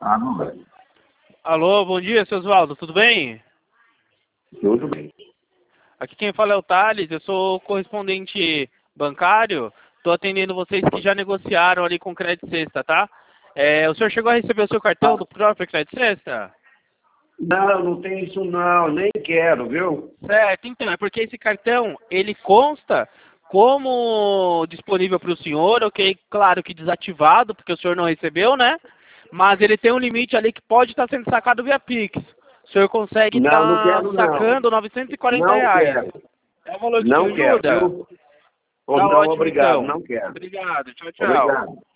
Alô? Alô, bom dia, seu Oswaldo, tudo bem? Tudo bem. Aqui quem fala é o Thales, eu sou correspondente bancário, estou atendendo vocês que já negociaram ali com o Crédito Sexta, tá? O senhor chegou a receber o seu cartão do próprio Crédito Sexta? Não, não tem isso não, nem quero, viu? Certo, então, é porque esse cartão, ele consta como disponível para o senhor, ok? Claro que desativado, porque o senhor não recebeu, né? Mas ele tem um limite ali que pode estar sendo sacado via Pix. O senhor consegue Não, não estar quero não. sacando R$ 940. Não quero. É um valor que te Não quero, ajuda? viu? Ou Tá não, ótimo, obrigado, então. não quero. Obrigado. Tchau, tchau. Obrigado.